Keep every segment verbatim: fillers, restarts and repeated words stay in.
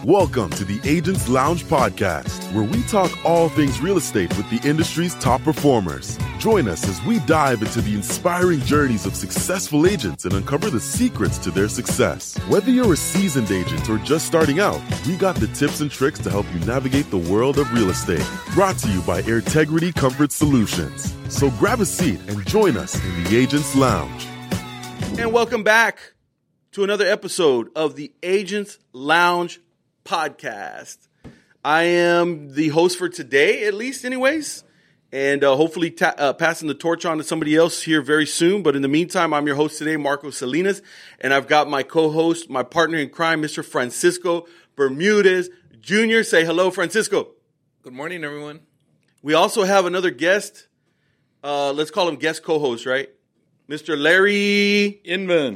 Welcome to the Agents Lounge podcast, where we talk all things real estate with the industry's top performers. Join us as we dive into the inspiring journeys of successful agents and uncover the secrets to their success. Whether you're a seasoned agent or just starting out, we got the tips and tricks to help you navigate the world of real estate. Brought to you by Airtegrity Comfort Solutions. So grab a seat and join us in the Agents Lounge. And welcome back to another episode of the Agents Lounge podcast. I am the host for today, at least anyways, and uh, hopefully ta- uh, passing the torch on to somebody else here very soon. But in the meantime, I'm your host today, Marco Salinas, and I've got my co-host, my partner in crime, Mister Francisco Bermudez Junior Say hello, Francisco. Good morning, everyone. We also have another guest. Uh, let's call him guest co-host, right? Mister Larry Inman.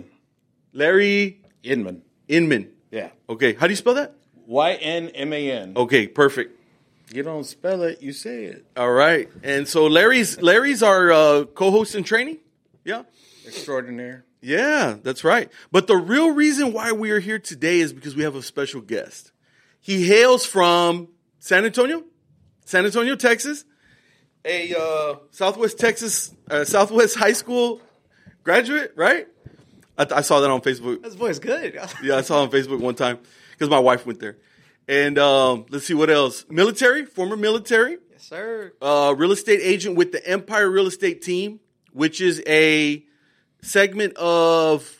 Larry Inman. Inman. Yeah. Okay, how do you spell that? Y N M A N. Okay, perfect. You don't spell it, you say it. All right. And so Larry's Larry's our uh, co-host in training. Yeah. Extraordinaire. Yeah, that's right. But the real reason why we are here today is because we have a special guest. He hails from San Antonio, San Antonio, Texas, a uh, Southwest Texas, uh, Southwest High School graduate, right? I, th- I saw that on Facebook. This boy's good. Yeah, I saw it on Facebook one time because my wife went there. And um, let's see what else. Military, former military. Yes, sir. Uh, real estate agent with the Empire Real Estate Team, which is a segment of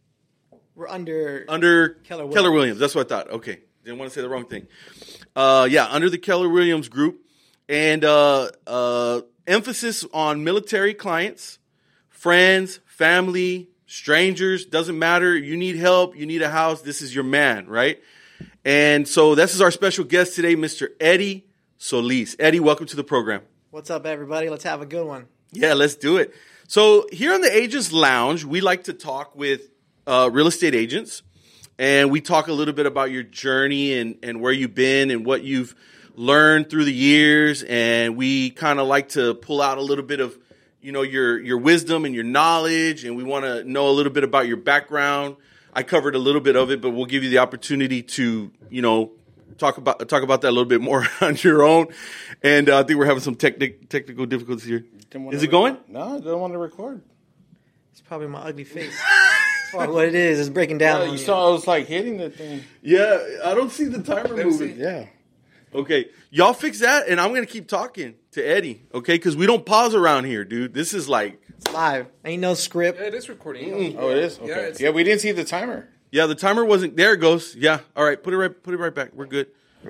We're under under Keller Williams. Keller Williams. That's what I thought. Okay, didn't want to say the wrong thing. Uh, yeah, under the Keller Williams group, and uh, uh, emphasis on military clients, friends, family, strangers. Doesn't matter. You need help. You need a house. This is your man, right? And so this is our special guest today, Mister Eddie Solis. Eddie, welcome to the program. What's up, everybody? Let's have a good one. Yeah, let's do it. So here on the Agents Lounge, we like to talk with uh, real estate agents, and we talk a little bit about your journey and, and where you've been and what you've learned through the years, and we kind of like to pull out a little bit of, you know, your your wisdom and your knowledge, and we want to know a little bit about your background. I covered a little bit of it, but we'll give you the opportunity to, you know, talk about talk about that a little bit more on your own. And uh, I think we're having some technic- technical difficulties here. Is it going? No, I don't want to record. It's probably my ugly face. That's probably what it is. It's breaking down. Yeah, on you you. saw I was like hitting the thing. Yeah, I don't see the timer moving. Yeah. Okay, y'all fix that, and I'm going to keep talking to Eddie, okay? Because we don't pause around here, dude. This is like... It's live. Ain't no script. Yeah, it is recording. Mm. Oh, it is? Okay. Yeah, Yeah, it's- we didn't see the timer. Yeah, the timer wasn't... There it goes. Yeah, all right, put it right Put it right back. We're good.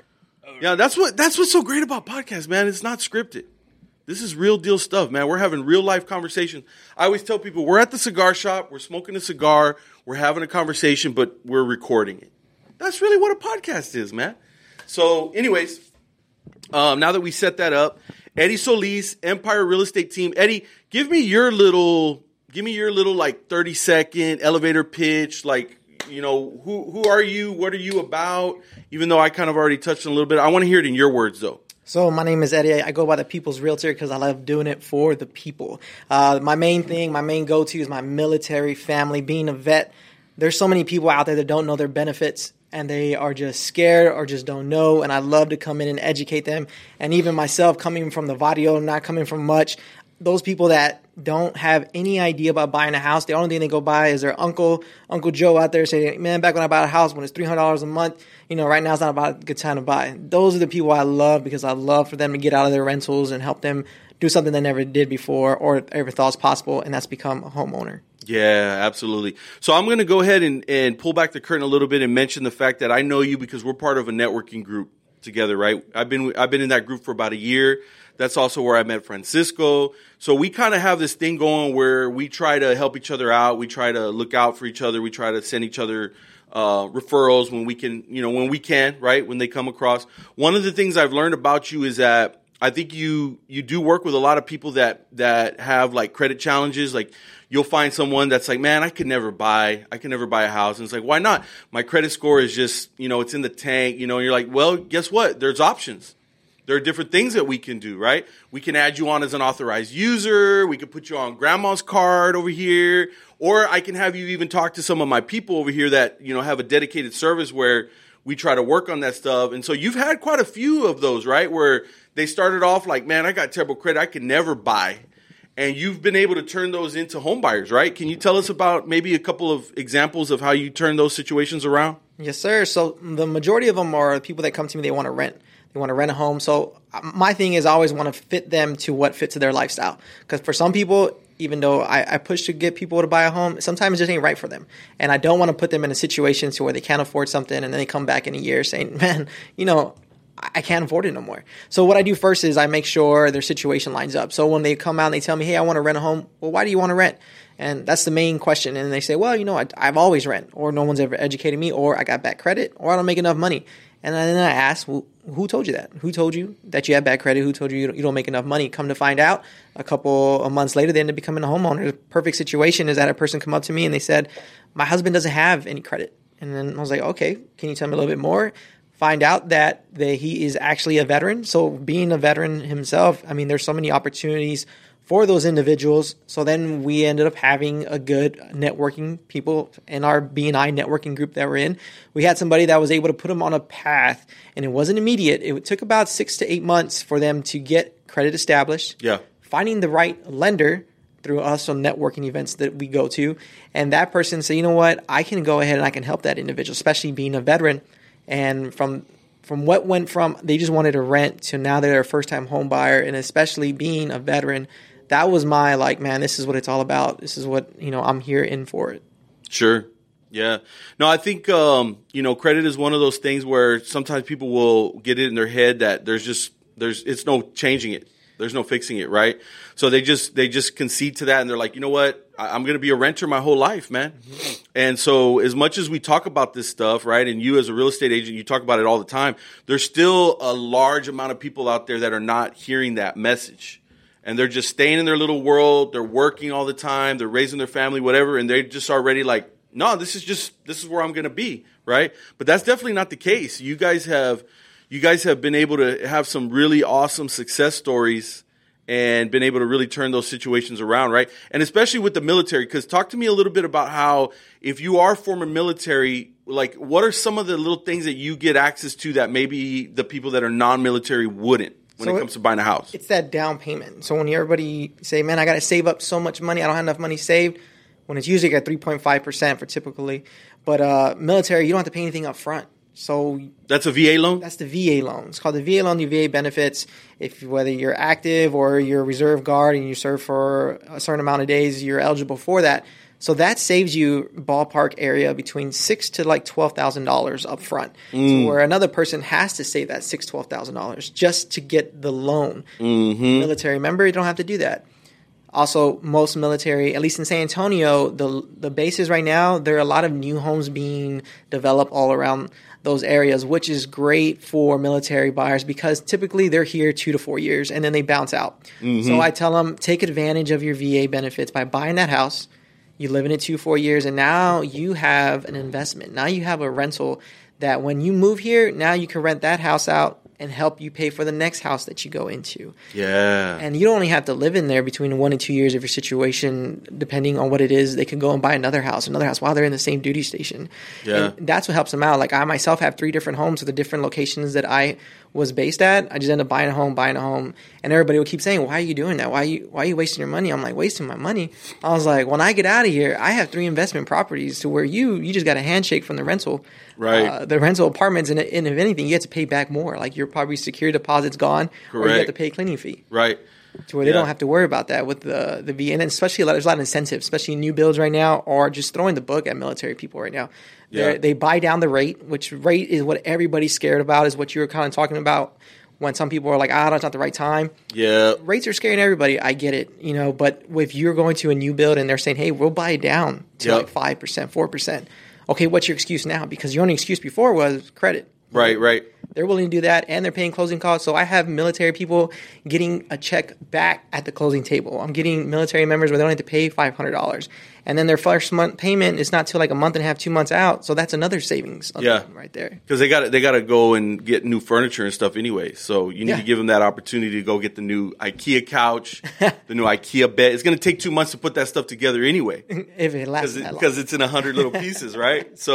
Yeah, that's what that's what's so great about podcasts, man. It's not scripted. This is real deal stuff, man. We're having real life conversations. I always tell people, we're at the cigar shop, we're smoking a cigar, we're having a conversation, but we're recording it. That's really what a podcast is, man. So, anyways, um, now that we set that up, Eddie Solis, Empire Real Estate Team. Eddie, give me your little, give me your little like thirty second elevator pitch. Like, you know, who who are you? What are you about? Even though I kind of already touched on a little bit, I want to hear it in your words, though. So my name is Eddie. I go by the People's Realtor because I love doing it for the people. Uh, my main thing, my main go-to is my military family. Being a vet, there's so many people out there that don't know their benefits, and they are just scared or just don't know, and I love to come in and educate them. And even myself, coming from the Vadio, not coming from much, those people that don't have any idea about buying a house, the only thing they go buy is their uncle, Uncle Joe out there saying, man, back when I bought a house when it's three hundred dollars a month, you know, right now it's not about a good time to buy. Those are the people I love because I love for them to get out of their rentals and help them do something they never did before or ever thought was possible, and that's become a homeowner. Yeah, absolutely. So I'm going to go ahead and, and pull back the curtain a little bit and mention the fact that I know you because we're part of a networking group together, right? I've been I've been in that group for about a year. That's also where I met Francisco. So we kind of have this thing going where we try to help each other out. We try to look out for each other. We try to send each other uh, referrals when we can, you know, when we can, right? When they come across. One of the things I've learned about you is that I think you you do work with a lot of people that that have like credit challenges. Like you'll find someone that's like, man, I could never buy, I could never buy a house. And it's like, why not? My credit score is just, you know, it's in the tank, you know, and you're like, well, guess what? There's options. There are different things that we can do, right? We can add you on as an authorized user. We can put you on grandma's card over here. Or I can have you even talk to some of my people over here that, you know, have a dedicated service where we try to work on that stuff. And so you've had quite a few of those, right? Where they started off like, man, I got terrible credit. I can never buy. And you've been able to turn those into home buyers, right? Can you tell us about maybe a couple of examples of how you turn those situations around? Yes, sir. So the majority of them are people that come to me, they want to rent. They want to rent a home. So my thing is I always want to fit them to what fits their lifestyle. Because for some people, even though I, I push to get people to buy a home, sometimes it just ain't right for them. And I don't want to put them in a situation to where they can't afford something and then they come back in a year saying, man, you know, I can't afford it no more. So what I do first is I make sure their situation lines up. So when they come out and they tell me, hey, I want to rent a home. Well, why do you want to rent? And that's the main question. And they say, well, you know, I, I've always rent, or no one's ever educated me, or I got bad credit, or I don't make enough money. And then I ask, well, who told you that? Who told you that you have bad credit? Who told you you don't, you don't make enough money? Come to find out, a couple of months later, they end up becoming a homeowner. The perfect situation is that a person come up to me and they said, my husband doesn't have any credit. And then I was like, okay, can you tell me a little bit more? Find out that the, he is actually a veteran. So being a veteran himself, I mean, there's so many opportunities for those individuals. So then we ended up having a good networking people in our B and I networking group that we're in. We had somebody that was able to put them on a path, and it wasn't immediate. It took about six to eight months for them to get credit established. Yeah. Finding the right lender through us on networking events that we go to. And that person said, you know what, I can go ahead and I can help that individual, especially being a veteran. And from from what went from they just wanted to rent to now they're a first-time home buyer, and especially being a veteran, that was my like, man, this is what it's all about. This is what, you know, I'm here in for it. Sure. Yeah. No, I think, um, you know, credit is one of those things where sometimes people will get it in their head that there's just, there's, it's no changing it. There's no fixing it, right? So they just they just concede to that, and they're like, you know what? I'm going to be a renter my whole life, man. Mm-hmm. And so as much as we talk about this stuff, right, and you as a real estate agent, you talk about it all the time, there's still a large amount of people out there that are not hearing that message. And they're just staying in their little world. They're working all the time. They're raising their family, whatever, and they're just already like, no, this is just this is where I'm going to be, right? But that's definitely not the case. You guys have you guys have been able to have some really awesome success stories and been able to really turn those situations around, right? And especially with the military, because talk to me a little bit about how, if you are former military, like what are some of the little things that you get access to that maybe the people that are non-military wouldn't when so it comes to buying a house? It's that down payment. So when everybody say, man, I got to save up so much money, I don't have enough money saved, when it's usually at three point five percent for typically. But uh, military, you don't have to pay anything up front. So that's a V A loan? That's the V A loan. It's called the V A loan, the V A benefits. If whether you're active or you're a reserve guard and you serve for a certain amount of days, you're eligible for that. So that saves you ballpark area between six to like twelve thousand dollars up front. Mm. So where another person has to save that six, twelve thousand dollars just to get the loan. Mm-hmm. Military member, you don't have to do that. Also, most military, at least in San Antonio, the the bases right now, there are a lot of new homes being developed all around those areas, which is great for military buyers because typically they're here two to four years and then they bounce out. Mm-hmm. So I tell them, take advantage of your V A benefits by buying that house. You live in it two, four years, and now you have an investment. Now you have a rental that when you move here, now you can rent that house out and help you pay for the next house that you go into. Yeah. And you don't only have to live in there between one and two years of your situation, depending on what it is. They can go and buy another house, another house while they're in the same duty station. Yeah. And that's what helps them out. Like I myself have three different homes at the different locations that I was based at. I just ended up buying a home, buying a home. And everybody would keep saying, why are you doing that? Why are you, why are you wasting your money? I'm like, wasting my money? I was like, when I get out of here, I have three investment properties to where you, you just got a handshake from the rental. Right. Uh, the rental apartments, and, and if anything, you have to pay back more. Like your probably security deposit's gone, Correct. Or you have to pay a cleaning fee. Right. To where they yeah. don't have to worry about that with the the V A. And especially a lot, there's a lot of incentives, especially new builds right now, or just throwing the book at military people right now. Yeah. They buy down the rate, which rate is what everybody's scared about, is what you were kind of talking about when some people are like, ah, that's not the right time. Yeah. Rates are scaring everybody. I get it, you know, but if you're going to a new build and they're saying, hey, we'll buy it down to yep. like five percent, four percent. Okay, what's your excuse now? Because your only excuse before was credit. Right, right. They're willing to do that, and they're paying closing costs. So I have military people getting a check back at the closing table. I'm getting military members where they don't have to pay five hundred dollars. And then their first month payment is not till like a month and a half, two months out. So that's another savings yeah. right there. Because they got they got to go and get new furniture and stuff anyway. So you need yeah. to give them that opportunity to go get the new IKEA couch, the new IKEA bed. It's going to take two months to put that stuff together anyway. If it lasts Because it, it's in a hundred little pieces, right? So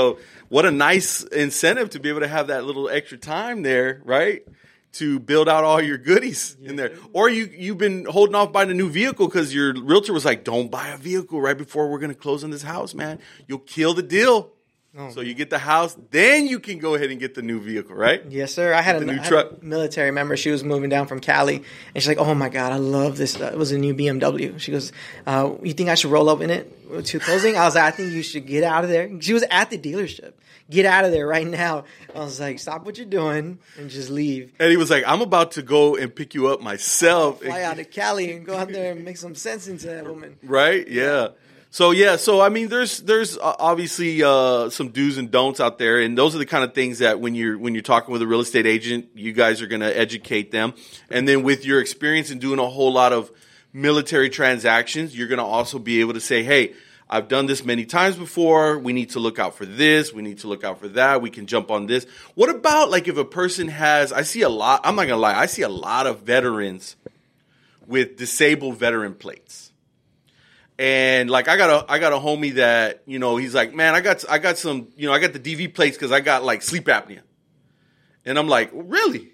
what a nice incentive to be able to have that little extra time there, right? To build out all your goodies in there. Or you, you've been holding off buying a new vehicle because your realtor was like, don't buy a vehicle right before we're going to close on this house, man. You'll kill the deal. Oh, so you get the house, then you can go ahead and get the new vehicle, right? Yes, sir. I had, a, new I had truck. a military member. She was moving down from Cali, and she's like, "Oh my God, I love this. Uh, it was a new B M W." She goes, uh, "You think I should roll up in it to closing?" I was like, "I think you should get out of there." She was at the dealership. Get out of there right now. I was like, "Stop what you're doing and just leave." And he was like, "I'm about to go and pick you up myself." Fly out to Cali and go out there and make some sense into that woman. Right? Yeah. So yeah, so I mean, there's there's obviously uh, some do's and don'ts out there, and those are the kind of things that when you're when you're talking with a real estate agent, you guys are going to educate them, and then with your experience in doing a whole lot of military transactions, you're going to also be able to say, hey, I've done this many times before. We need to look out for this. We need to look out for that. We can jump on this. What about like if a person has? I see a lot. I'm not going to lie. I see a lot of veterans with disabled veteran plates. And like I got a I got a homie that, you know, he's like, man, I got I got some, you know, I got the D V plates because I got like sleep apnea. And I'm like, really?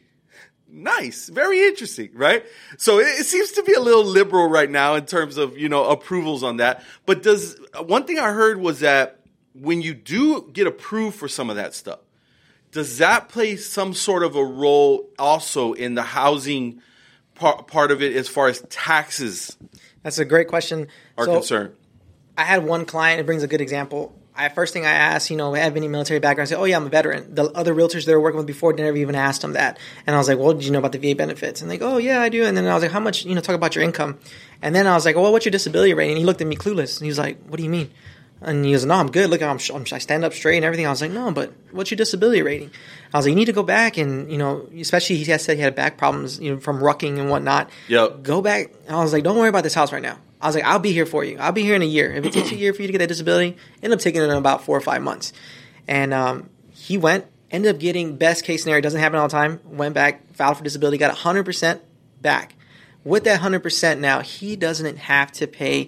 Nice. Very interesting, right? So it, it seems to be a little liberal right now in terms of, you know, approvals on that. But does one thing I heard was that when you do get approved for some of that stuff, does that play some sort of a role also in the housing part, part of it as far as taxes? That's a great question. Are so, concerned. I had one client, it brings a good example. I First thing I asked, you know, have any military background? I said, oh, yeah, I'm a veteran. The other realtors they were working with before never even asked them that. And I was like, well, did you know about the V A benefits? And they go, oh, yeah, I do. And then I was like, how much, you know, talk about your income. And then I was like, well, what's your disability rating? And he looked at me clueless. And he was like, what do you mean? And he goes, no, I'm good. Look, I'm, I'm, I stand up straight and everything. I was like, no, but what's your disability rating? I was like, you need to go back and, you know, especially he said he had back problems, you know, from rucking and whatnot. Yep. Go back. I was like, don't worry about this house right now. I was like, I'll be here for you. I'll be here in a year. If it takes a year for you to get that disability, end up taking it in about four or five months. And um, he went, ended up getting best case scenario. It doesn't happen all the time. Went back, filed for disability, got one hundred percent back. With that one hundred percent now, he doesn't have to pay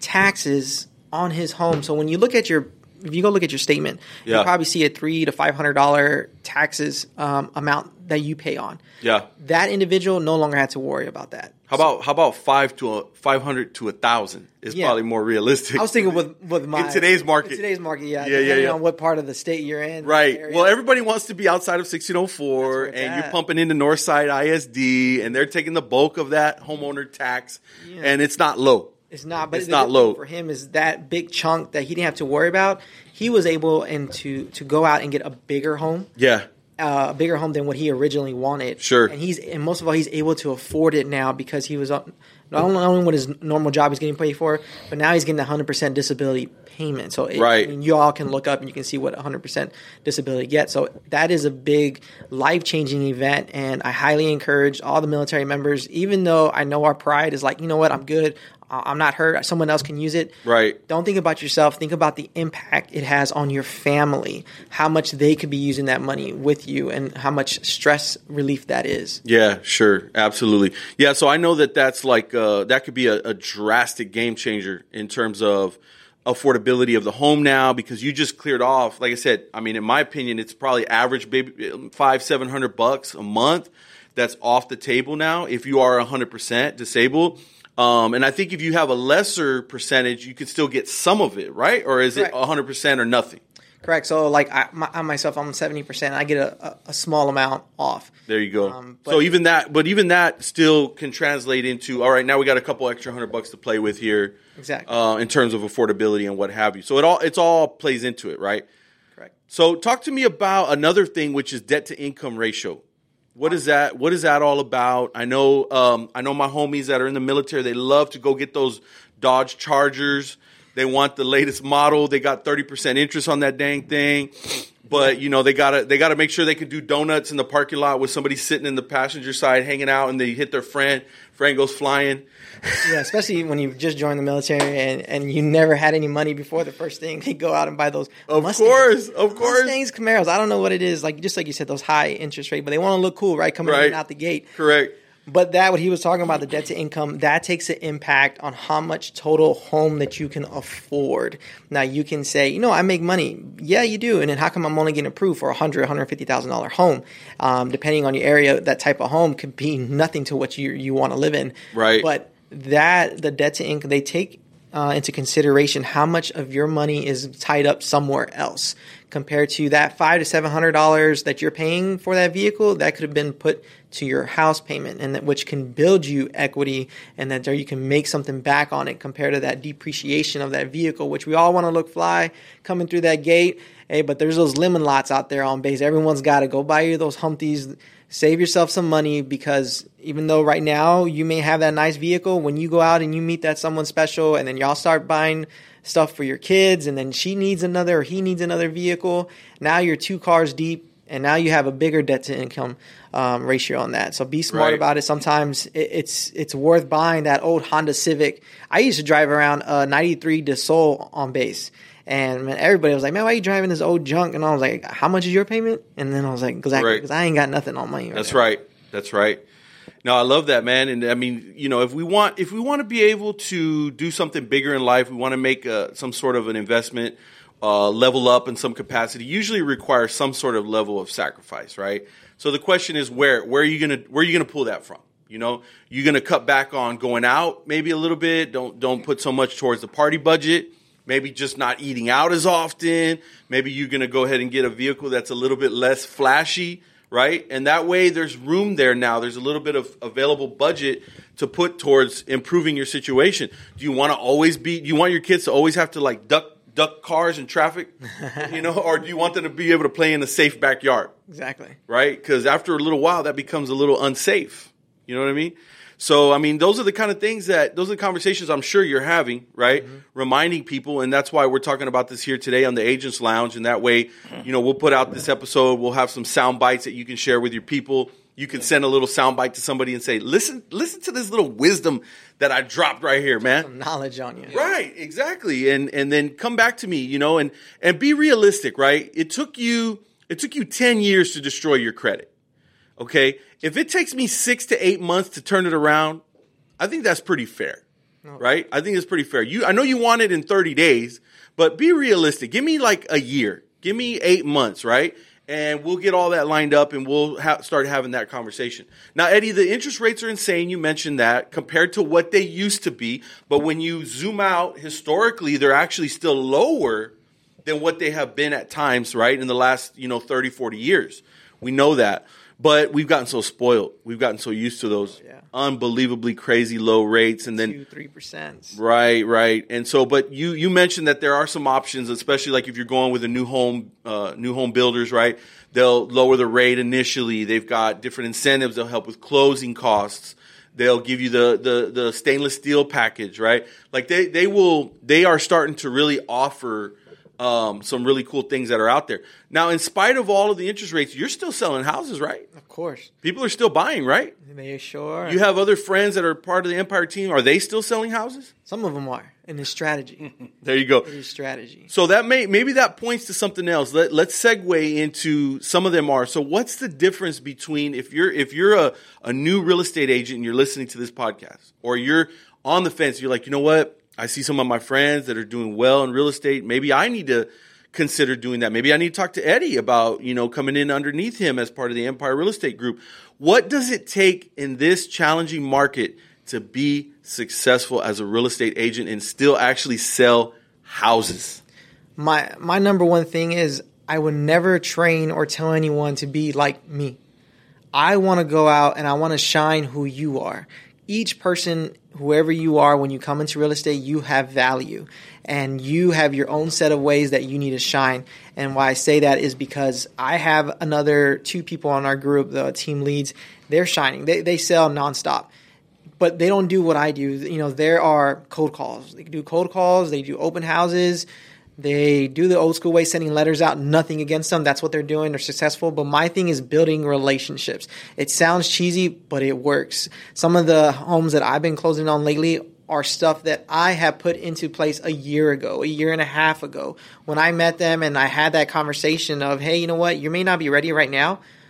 taxes on his home. So when you look at your, if you go look at your statement, yeah. you'll probably see a three to five hundred dollar taxes um, amount that you pay on. Yeah, that individual no longer had to worry about that. How about how about five to a five hundred to a thousand is yeah. probably more realistic. I was thinking with with my in today's market. In today's market, yeah, yeah, yeah, yeah. On what part of the state you're in, right? Well, everybody wants to be outside of sixteen oh four, and at. you're pumping into Northside I S D, and they're taking the bulk of that homeowner tax, yeah. and it's not low. It's not, but it's not low for him. Is that big chunk that he didn't have to worry about? He was able and to to go out and get a bigger home. Yeah. Uh, a bigger home than what he originally wanted. Sure. And he's and most of all, he's able to afford it now because he was up, not only what his normal job he's getting paid for, but now he's getting the one hundred percent disability payment. So it, right. I mean, you all can look up and you can see what one hundred percent disability gets. So that is a big life-changing event, and I highly encourage all the military members, even though I know our pride is like, you know what, I'm good. I'm not hurt. Someone else can use it. Right. Don't think about yourself. Think about the impact it has on your family, how much they could be using that money with you, and how much stress relief that is. Yeah, sure. Absolutely. Yeah, so I know that that's like uh, that could be a, a drastic game changer in terms of affordability of the home now, because you just cleared off, like I said, I mean, in my opinion, it's probably average maybe five, seven hundred bucks a month that's off the table now if you are one hundred percent disabled. Um, and I think if you have a lesser percentage, you could still get some of it, right? Or is Correct. It one hundred percent or nothing? Correct. So, like I, my, I myself, I'm seventy percent. I get a, a, a small amount off. There you go. Um, so even that, but even that still can translate into, all right, now we got a couple extra hundred bucks to play with here. Exactly. Uh, in terms of affordability and what have you. So it all it's all plays into it, right? Correct. So talk to me about another thing, which is debt to income ratio. What is that? What is that all about? I know, um, I know my homies that are in the military. They love to go get those Dodge Chargers. They want the latest model. They got thirty percent interest on that dang thing. But you know they gotta they gotta make sure they can do donuts in the parking lot with somebody sitting in the passenger side hanging out, and they hit their friend. Friend goes flying. Yeah, especially when you've just joined the military and, and you never had any money before. The first thing they go out and buy those. Of Mustangs, course, of course. Mustangs, Camaros. I don't know what it is. Like just like you said, those high interest rate, but they want to look cool, right? Coming right. in out the gate. Correct. But that, what he was talking about, the debt to income, that takes an impact on how much total home that you can afford. Now, you can say, you know, I make money. Yeah, you do. And then how come I'm only getting approved for a one hundred thousand dollars, one hundred fifty thousand dollars home? Um, depending on your area, that type of home could be nothing to what you you want to live in. Right. But that, the debt to income, they take uh, into consideration how much of your money is tied up somewhere else. Compared to that five to seven hundred dollars that you're paying for that vehicle, that could have been put to your house payment, and that which can build you equity, and that there you can make something back on it compared to that depreciation of that vehicle, which we all want to look fly coming through that gate. Hey, but there's those lemon lots out there on base. Everyone's got to go buy you those Humpties. Save yourself some money, because even though right now you may have that nice vehicle, when you go out and you meet that someone special, and then y'all start buying stuff for your kids, and then she needs another or he needs another vehicle, now you're two cars deep, and now you have a bigger debt to income um, ratio on that. So be smart Right. about it. Sometimes it, it's it's worth buying that old Honda Civic. I used to drive around a ninety-three DeSoul on base. And man, everybody was like, man, why are you driving this old junk? And I was like, how much is your payment? And then I was like, exactly, because Right. I ain't got nothing on money. Right That's now. right. That's right. No, I love that, man. And I mean, you know, if we want, if we want to be able to do something bigger in life, we want to make uh, some sort of an investment, uh, level up in some capacity. Usually requires some sort of level of sacrifice, right? So the question is, where where are you gonna where are you gonna pull that from? You know, you're gonna cut back on going out maybe a little bit. Don't don't put so much towards the party budget. Maybe just not eating out as often. Maybe you're gonna go ahead and get a vehicle that's a little bit less flashy. Right? And that way there's room there now. There's a little bit of available budget to put towards improving your situation. Do you want to always be, do you want your kids to always have to like duck, duck cars in traffic, you know, or do you want them to be able to play in a safe backyard? Exactly. Right? Because after a little while that becomes a little unsafe. You know what I mean? So, I mean, those are the kind of things that, those are the conversations I'm sure you're having, right? Mm-hmm. Reminding people, and that's why we're talking about this here today on the Agents Lounge, and that way, you know, we'll put out this episode, we'll have some sound bites that you can share with your people. You can send a little sound bite to somebody and say, listen, listen to this little wisdom that I dropped right here, man. Some knowledge on you. Right, exactly. And and then come back to me, you know, and and be realistic, right? It took you, it took you ten years to destroy your credit. Okay, if it takes me six to eight months to turn it around, I think that's pretty fair, no. right? I think it's pretty fair. You, I know you want it in thirty days, but be realistic. Give me like a year. Give me eight months, right? And we'll get all that lined up, and we'll ha- start having that conversation. Now, Eddie, the interest rates are insane. You mentioned that compared to what they used to be. But when you zoom out historically, they're actually still lower than what they have been at times, right, in the last, you know, thirty, forty years. We know that. But we've gotten so spoiled. We've gotten so used to those yeah. unbelievably crazy low rates, and then two, three percent. Right, right. And so, but you you mentioned that there are some options, especially like if you're going with a new home, uh, new home builders, right? They'll lower the rate initially. They've got different incentives. They'll help with closing costs. They'll give you the the the stainless steel package, right? Like they they will they are starting to really offer Um, some really cool things that are out there. Now, in spite of all of the interest rates, you're still selling houses, right? Of course. People are still buying, right? They sure are. You have other friends that are part of the Empire team. Are they still selling houses? Some of them are. And it's strategy. There you go. It is strategy. So that may maybe that points to something else. Let, let's segue into some of them are. So what's the difference between if you're if you're a, a new real estate agent and you're listening to this podcast, or you're on the fence, you're like, you know what? I see some of my friends that are doing well in real estate. Maybe I need to consider doing that. Maybe I need to talk to Eddie about, you know, coming in underneath him as part of the Empire Real Estate Group. What does it take in this challenging market to be successful as a real estate agent and still actually sell houses? My my number one thing is I would never train or tell anyone to be like me. I want to go out and I want to shine who you are. Each person, whoever you are, when you come into real estate, you have value, and you have your own set of ways that you need to shine. And why I say that is because I have another two people on our group, the team leads. They're shining. They they sell nonstop, but they don't do what I do. You know, there are cold calls. They do cold calls. They do open houses. They do the old school way, sending letters out. Nothing against them. That's what they're doing. They're successful. But my thing is building relationships. It sounds cheesy, but it works. Some of the homes that I've been closing on lately are stuff that I have put into place a year ago, a year and a half ago, when I met them and I had that conversation of, hey, you know what? You may not be ready right now,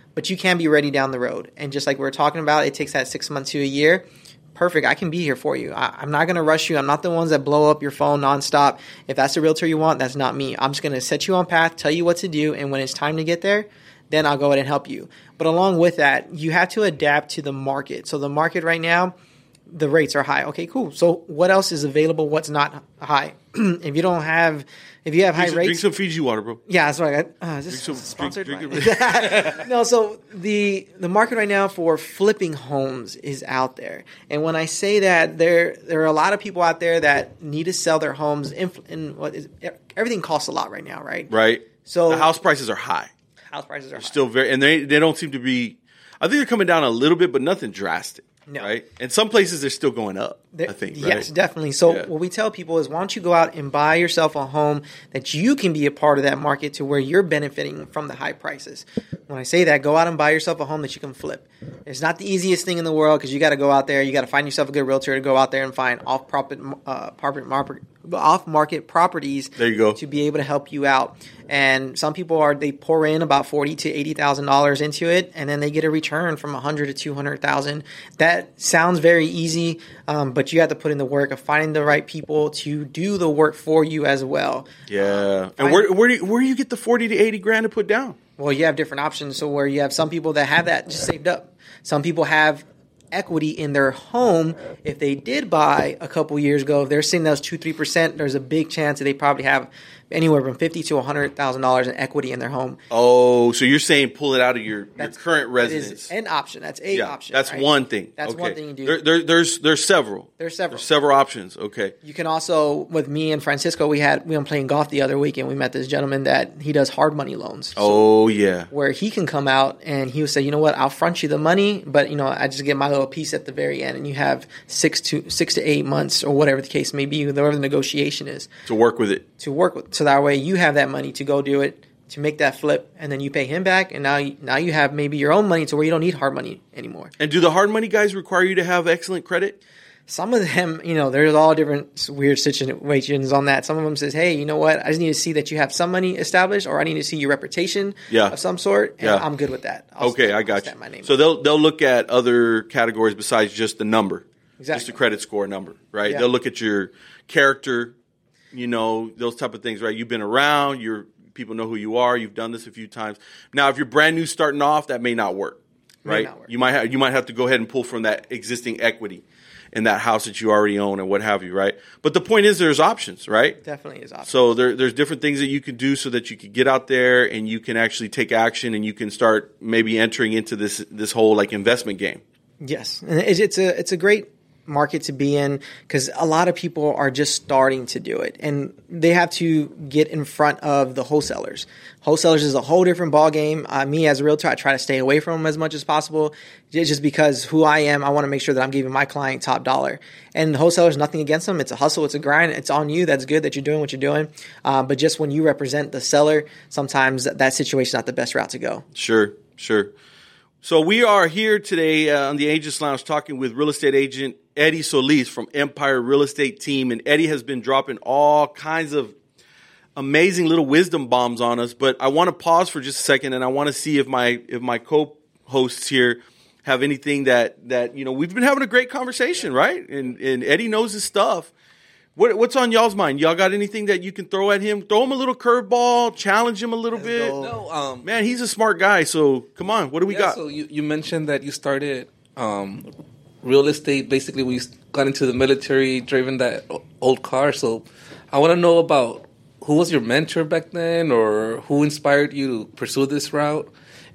but you can be ready down the road. And just like we were talking about, it takes that six months to a year. Perfect. I can be here for you. I, I'm not going to rush you. I'm not the ones that blow up your phone nonstop. If that's the realtor you want, that's not me. I'm just going to set you on path, tell you what to do, and when it's time to get there, then I'll go ahead and help you. But along with that, you have to adapt to the market. So the market right now, the rates are high. Okay, cool. So what else is available? What's not high? If you don't have, if you have high drink some, rates, drink some Fiji water, bro. yeah, that's what I got. Uh, is this Drink some- sponsored? drink- by- drink no, so the the market right now for flipping homes is out there, and when I say that, there there are a lot of people out there that need to sell their homes. In, in what is everything costs a lot right now, right? Right. So the house prices are high. house prices are high. Still very, and they they don't seem to be. I think they're coming down a little bit, but nothing drastic. No. Right. And some places they're still going up. There- I think. Yes, right? definitely. So Yeah. what we tell people is, why don't you go out and buy yourself a home that you can be a part of that market to where you're benefiting from the high prices. When I say that, go out and buy yourself a home that you can flip. It's not the easiest thing in the world because you got to go out there, you got to find yourself a good realtor to go out there and find off profit, uh, property, off market properties. There you go. To be able to help you out. And some people are they pour in about forty to eighty thousand dollars into it, and then they get a return from a hundred to two hundred thousand. That sounds very easy, um, but you have to put in the work of finding the right people to do the work for you as well. Yeah. And where where do you, where do you get the forty to eighty grand to put down? Well, you have different options. So where you have some people that have that just saved up. Some people have equity in their home. If they did buy a couple years ago, if they're seeing those two, three percent, there's a big chance that they probably have anywhere from fifty to a hundred thousand dollars in equity in their home. Oh, so you're saying pull it out of your, your current That is residence? an option. That's a Yeah, option. that's right? one thing. That's Okay. one thing you do. There, there, there's there's several. There's several. There's several options. Okay. You can also, with me and Francisco, we had we were playing golf the other week, and we met this gentleman that he does hard money loans. Oh yeah. Where he can come out and he would say, you know what, I'll front you the money, but you know, I just get my little piece at the very end, and you have six to six to eight months or whatever the case may be, whatever the negotiation is, To work with it. to work with. So that way, you have that money to go do it, to make that flip, and then you pay him back, and now you, now you have maybe your own money to where you don't need hard money anymore. And do the hard money guys require you to have excellent credit? Some of them, you know, there's all different weird situations on that. Some of them says, hey, you know what? I just need to see that you have some money established, or I need to see your reputation Yeah. of some sort, and Yeah. I'm good with that. I'll Okay, st- I I'll got stamp you. my name So on it. they'll they'll look at other categories besides just the number, just Exactly. the credit score number, right? Yeah. They'll look at your character, you know, those type of things, right? You've been around, you're people know who you are, you've done this a few times. Now, if you're brand new starting off, that may not work, May right? not work. You might have you might have to go ahead and pull from that existing equity in that house that you already own and what have you, right? But the point is, there's options, right? Definitely is option. So there, there's different things that you can do so that you can get out there and you can actually take action and you can start maybe entering into this this whole like investment game. Yes, and it's, it's a it's a great market to be in because a lot of people are just starting to do it, and they have to get in front of the wholesalers. Wholesalers is a whole different ball game. Uh, me as a realtor, I try to stay away from them as much as possible, just because who I am. I want to make sure that I'm giving my client top dollar. And the wholesalers, nothing against them. It's a hustle. It's a grind. It's on you. That's good that you're doing what you're doing. Uh, but just when you represent the seller, sometimes that, that situation is not the best route to go. Sure, sure. So we are here today uh, on the Agents Lounge talking with real estate agent Eddie Solis from Empire Real Estate Team. And Eddie has been dropping all kinds of amazing little wisdom bombs on us. But I want to pause for just a second, and I want to see if my if my co-hosts here have anything that, that you know, we've been having a great conversation, right? And and Eddie knows his stuff. What, what's on y'all's mind? Y'all got anything that you can throw at him? Throw him a little curveball, challenge him a little bit. go. No, um, Man, he's a smart guy, so come on. What do we yeah, got? So you, you mentioned that you started um, real estate basically when you got into the military, driving that o- old car. So I want to know about who was your mentor back then, or who inspired you to pursue this route,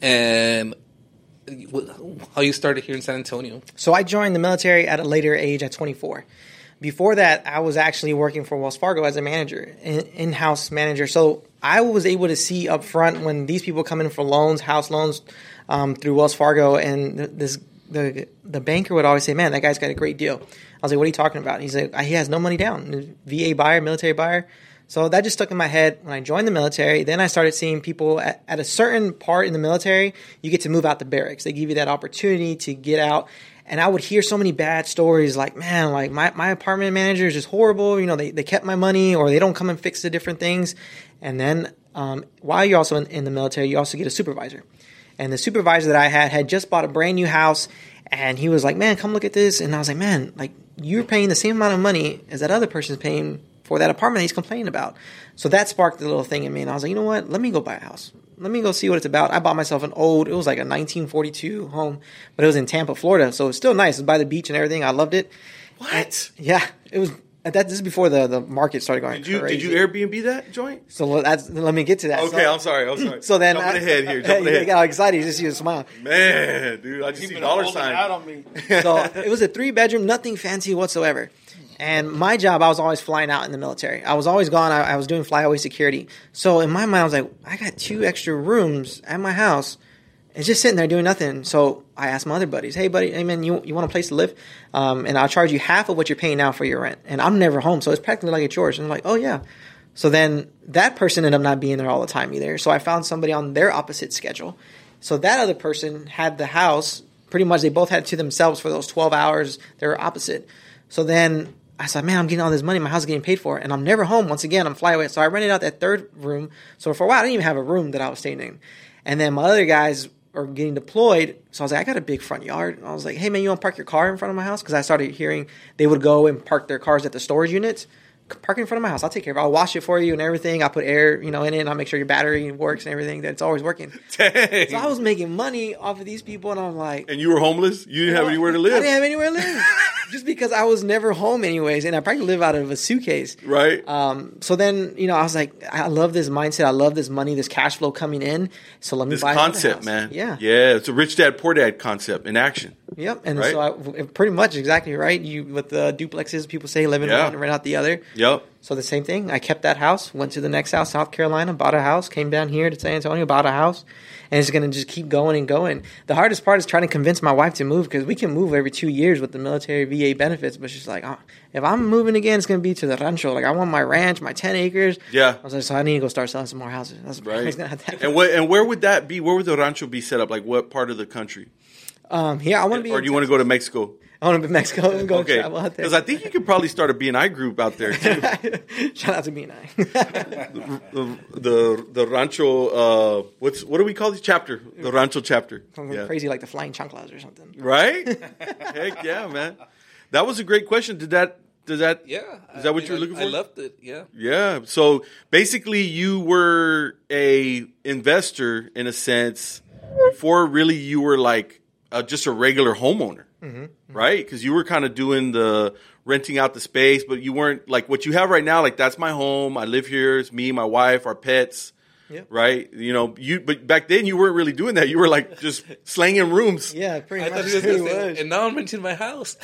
and wh- how you started here in San Antonio. So I joined the military at a later age at twenty-four. Before that, I was actually working for Wells Fargo as a manager, in- in-house manager. So I was able to see up front when these people come in for loans, house loans, um, through Wells Fargo, and th- this the the banker would always say, "Man, that guy's got a great deal." I was like, "What are you talking about?" He's like, "He has no money down. V A buyer, military buyer." So that just stuck in my head when I joined the military. Then I started seeing people at, at a certain part in the military, you get to move out the barracks. They give you that opportunity to get out. And I would hear so many bad stories like, man, like my, my apartment manager is just horrible. You know, they, they kept my money, or they don't come and fix the different things. And then um, while you're also in, in the military, you also get a supervisor. And the supervisor that I had had just bought a brand new house, and he was like, man, come look at this. And I was like, man, like, you're paying the same amount of money as that other person's paying for that apartment that he's complaining about. So that sparked a little thing in me, and I was like, you know what? Let me go buy a house. Let me go see what it's about. I bought myself an old, it was like a nineteen forty-two home, but it was in Tampa, Florida, so it's still nice. It's by the beach and everything. I loved it. What? And, yeah, it was. That this is before the, the market started going Did you crazy. did you Airbnb that joint? So that's, let me get to that. Okay, so, I'm sorry. I'm sorry. So then, jumping I, ahead here. Jumping you ahead. got all excited. You just see a smile. Man, dude, I just see Been dollar holding sign. out on me. So it was a three bedroom, nothing fancy whatsoever. And my job, I was always flying out in the military. I was always gone. I, I was doing flyaway security. So in my mind, I was like, I got two extra rooms at my house. It's just sitting there doing nothing. So I asked my other buddies, hey, buddy, hey, man, you, you want a place to live? Um, and I'll charge you half of what you're paying now for your rent. And I'm never home, so it's practically like it's yours. And I'm like, oh, yeah. So then that person ended up not being there all the time either. So I found somebody on their opposite schedule. So that other person had the house. Pretty much they both had it to themselves for those twelve hours. They were opposite. So then I said, man, I'm getting all this money. My house is getting paid for. And I'm never home. Once again, I'm flyaway. So I rented out that third room. So for a while, I didn't even have a room that I was staying in. And then my other guys are getting deployed. So I was like, I got a big front yard. And I was like, hey, man, you want to park your car in front of my house? Because I started hearing they would go and park their cars at the storage units. Park in front of my house. I'll take care of it. I'll wash it for you and everything. I'll put air, you know, in it. And I'll make sure your battery works and everything. That it's always working. Dang. So I was making money off of these people. And I'm like, And you were homeless? You didn't have anywhere to I live? didn't have anywhere to live. Just because I was never home anyways. And I probably live out of a suitcase. Right. Um, so then, you know, I was like, I love this mindset. I love this money, this cash flow coming in. So let me This buy another concept, house. man. Yeah. Yeah. It's a rich dad, poor dad concept in action. Yep. And Right? so I, pretty much exactly right. You with the duplexes, people say live in Yeah. one and rent out the other. Yep. So the same thing. I kept that house, went to the next house, South Carolina, bought a house, came down here to San Antonio, bought a house, and it's going to just keep going and going. The hardest part is trying to convince my wife to move because we can move every two years with the military V A benefits, but she's like, oh, if I'm moving again, it's going to be to the rancho. Like I want my ranch, my ten acres. Yeah. I was like, so I need to go start selling some more houses. That's Right. what's going to have to happen. And what and where would that be? Where would the rancho be set up? Like what part of the country? Um, yeah, I want to be. Or in do you want to go to Mexico? I want to be in Mexico and go Okay. travel out there. Because I think you could probably start a B and I group out there too. Shout out to B and I. the, the the rancho uh what's what do we call this chapter? The rancho chapter. Yeah. Crazy like the flying chanclas or something. Right? Heck yeah, man. That was a great question. Did that does that Yeah. Is that I what mean, you were looking I, for? I loved it. Yeah. Yeah. So basically you were a investor in a sense before really you were like uh, just a regular homeowner. Mm-hmm. Right? Because you were kind of doing the renting out the space, but you weren't like what you have right now. Like that's my home. I live here. It's me, my wife, our pets. Yep. Right? You know, you. But back then you weren't really doing that. You were like just slanging rooms. Yeah, pretty I much. thought he was Pretty gonna say, much. and now I'm renting my house.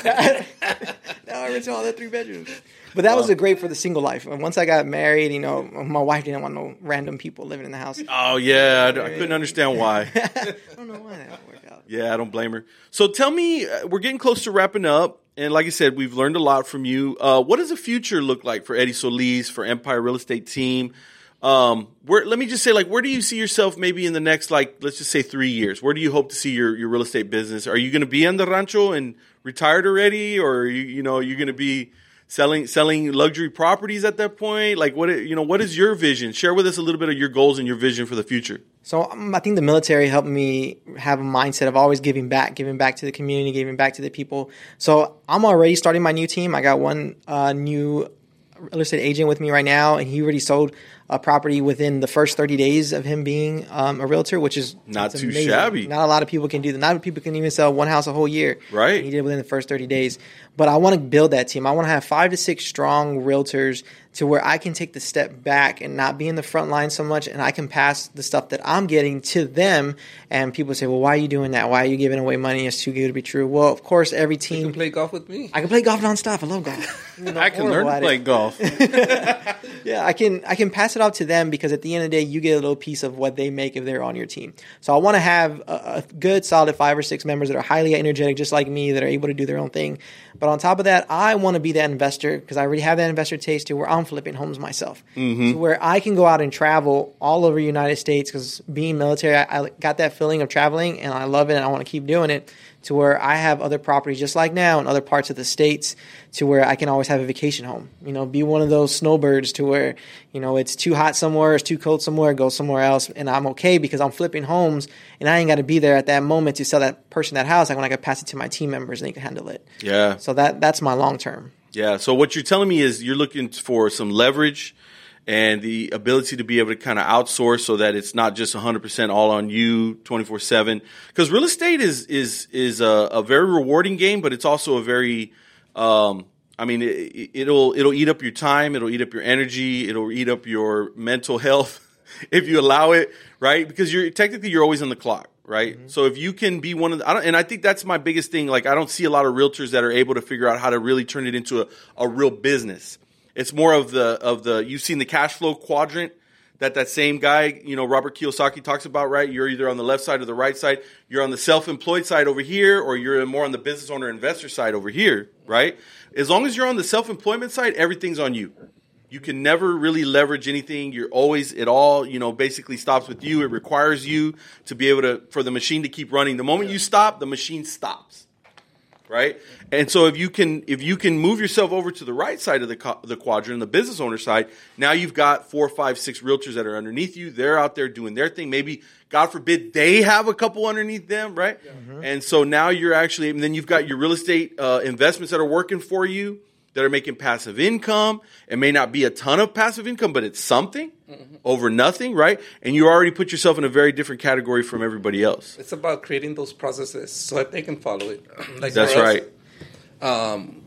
Now I rented all that three bedrooms. But that was a great for the single life. And once I got married, you know, my wife didn't want no random people living in the house. Oh yeah, I, I couldn't understand why. I don't know why that worked out. Yeah, I don't blame her. So tell me, uh, we're getting close to wrapping up, and like I said, we've learned a lot from you. Uh, what does the future look like for Eddie Solis, for Empire Real Estate Team? Um, where let me just say, like, where do you see yourself maybe in the next, like, let's just say three years? Where do you hope to see your, your real estate business? Are you going to be on the rancho and retired already, or are you, you know, are you going to be selling selling luxury properties at that point? Like, what you know, what is your vision? Share with us a little bit of your goals and your vision for the future. So um, I think the military helped me have a mindset of always giving back, giving back to the community, giving back to the people. So I'm already starting my new team. I got one uh, new real estate agent with me right now, and he already sold a property within the first thirty days of him being um, a realtor, which is Not it's too amazing. shabby. Not a lot of people can do that. Not a lot of people can even sell one house a whole year. Right. And he did it within the first thirty days. But I want to build that team. I want to have five to six strong realtors to where I can take the step back and not be in the front line so much, and I can pass the stuff that I'm getting to them. And people say, well, why are you doing that? Why are you giving away money? It's too good to be true. Well, of course, every You team. can play golf with me. I can play golf nonstop. I love golf. You know, I can horrible learn to at play it. golf. Yeah, I can I can pass it off to them because at the end of the day, you get a little piece of what they make if they're on your team. So I want to have a, a good, solid five or six members that are highly energetic, just like me, that are able to do their own thing. But on top of that, I want to be that investor because I already have that investor taste to where I'm flipping homes myself. Mm-hmm. So where I can go out and travel all over the United States because being military, I, I got that feeling of traveling and I love it and I want to keep doing it. To where I have other properties just like now in other parts of the states to where I can always have a vacation home. You know, be one of those snowbirds to where, you know, it's two too hot somewhere, it's too cold somewhere, go somewhere else, and I'm okay because I'm flipping homes, and I ain't got to be there at that moment to sell that person that house. Like when I can pass it to my team members, and they can handle it. Yeah. So that that's my long term. Yeah. So what you're telling me is you're looking for some leverage and the ability to be able to kind of outsource so that it's not just one hundred percent all on you twenty-four seven. Because real estate is is is a, a very rewarding game, but it's also a very um, I mean, it, it'll it'll eat up your time, it'll eat up your energy, it'll eat up your mental health if you allow it, right? Because you're technically you're always on the clock, right? Mm-hmm. So if you can be one of the, I don't, and I think that's my biggest thing. Like I don't see a lot of realtors that are able to figure out how to really turn it into a, a real business. It's more of the of the you've seen the cash flow quadrant that that same guy, you know, Robert Kiyosaki talks about, right? You're either on the left side or the right side. You're on the self-employed side over here, or you're more on the business owner investor side over here, right? As long as you're on the self-employment side, everything's on you. You can never really leverage anything. You're always, it all, you know, basically stops with you. It requires you to be able to, for the machine to keep running. The moment you stop, the machine stops. Right? And so if you can if you can move yourself over to the right side of the the quadrant, the business owner side, now you've got four, five, six realtors that are underneath you. They're out there doing their thing. Maybe, God forbid, they have a couple underneath them, right? Mm-hmm. And so now you're actually, and then you've got your real estate uh, investments that are working for you, that are making passive income. It may not be a ton of passive income, but it's something mm-hmm. over nothing, right? And you already put yourself in a very different category from everybody else. It's about creating those processes so that they can follow it. Like that's us, right. Um,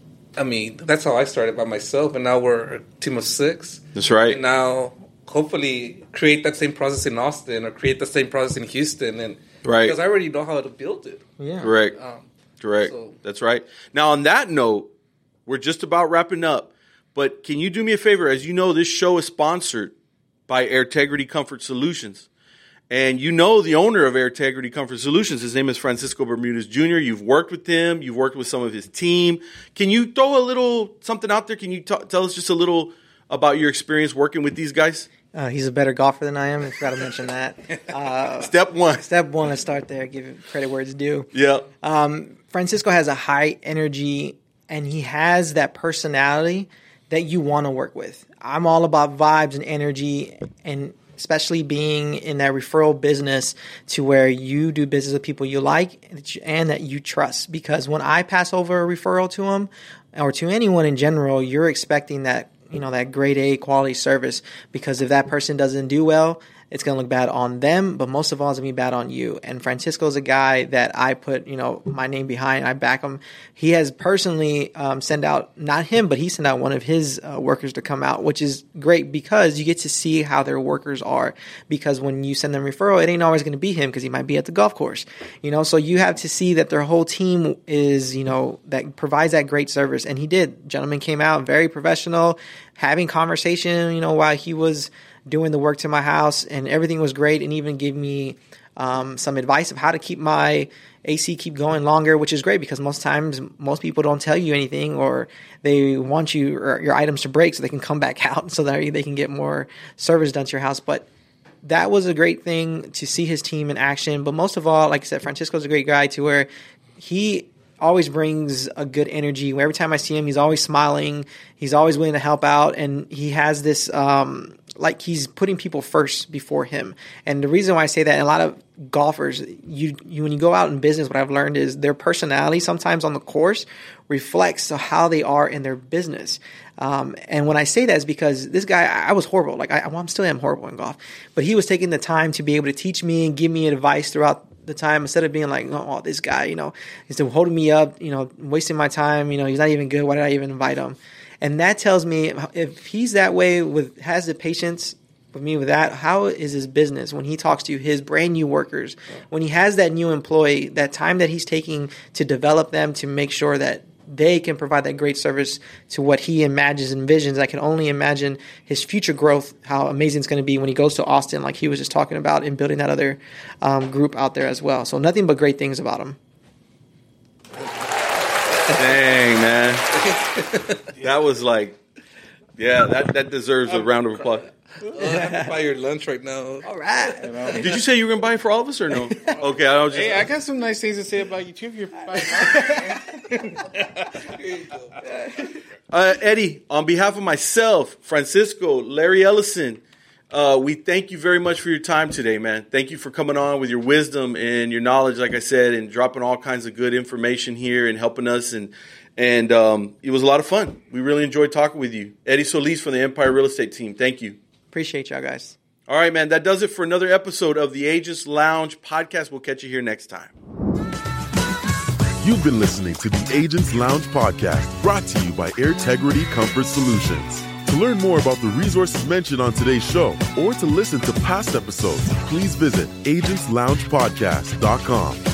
I mean, that's how I started by myself, and now we're a team of six. That's right. And now, hopefully, create that same process in Austin or create the same process in Houston, and right. because I already know how to build it. Yeah. Correct. Um, Correct. So. That's right. Now, on that note, we're just about wrapping up, but can you do me a favor? As you know, this show is sponsored by Airtegrity Comfort Solutions. And you know the owner of Airtegrity Comfort Solutions. His name is Francisco Bermudez Junior You've worked with him. You've worked with some of his team. Can you throw a little something out there? Can you t- tell us just a little about your experience working with these guys? Uh, he's a better golfer than I am. I forgot to mention that. Uh, step one. Step one, let's start there. Give him credit where it's due. Yeah. Um, Francisco has a high energy, and he has that personality that you want to work with. I'm all about vibes and energy, and especially being in that referral business to where you do business with people you like and that you trust. Because when I pass over a referral to them or to anyone in general, you're expecting that, you know, that grade A quality service, because if that person doesn't do well, it's going to look bad on them, but most of all, it's going to be bad on you. And Francisco's a guy that I put, you know, my name behind. I back him. He has personally um, sent out, not him, but he sent out one of his uh, workers to come out, which is great because you get to see how their workers are. Because when you send them referral, it ain't always going to be him because he might be at the golf course, you know. So you have to see that their whole team is, you know, that provides that great service. And he did. Gentleman came out very professional, having conversation, you know, while he was doing the work to my house, and everything was great, and even gave me um, some advice of how to keep my A C keep going longer, which is great because most times most people don't tell you anything, or they want you or your items to break so they can come back out so that they can get more service done to your house. But that was a great thing to see his team in action. But most of all, like I said, Francisco's a great guy to where he always brings a good energy. Every time I see him, he's always smiling. He's always willing to help out, and he has this um, like he's putting people first before him. And the reason why I say that, and a lot of golfers, you, you when you go out in business, what I've learned is their personality sometimes on the course reflects how they are in their business. Um, and when I say that is because this guy, I, I was horrible. Like I, well, I'm still am horrible in golf, but he was taking the time to be able to teach me and give me advice throughout the time, instead of being like, oh, this guy, you know, he's still holding me up, you know, wasting my time, you know, he's not even good. Why did I even invite him? And that tells me if he's that way with, has the patience with me with that, how is his business when he talks to his brand new workers, when he has that new employee, that time that he's taking to develop them, to make sure that they can provide that great service to what he imagines and envisions. I can only imagine his future growth, how amazing it's going to be when he goes to Austin, like he was just talking about, and building that other um, group out there as well. So nothing but great things about him. Dang, man. That was like, yeah, that, that deserves a round of applause. Oh, I have to buy your lunch right now. All right. You know? Did you say you were going to buy it for all of us or no? Okay, I was just. Hey, I got some nice things to say about you too. If you're Uh, Eddie, on behalf of myself, Francisco, Larry Ellison, uh, we thank you very much for your time today, man. Thank you for coming on with your wisdom and your knowledge, like I said, and dropping all kinds of good information here and helping us. And and um, it was a lot of fun. We really enjoyed talking with you. Eddie Solis from the Empire Real Estate team. Thank you. Appreciate y'all guys. All right, man. That does it for another episode of the Agents Lounge podcast. We'll catch you here next time. You've been listening to the Agents Lounge podcast, brought to you by Airtegrity Comfort Solutions. To learn more about the resources mentioned on today's show or to listen to past episodes, please visit agents lounge podcast dot com.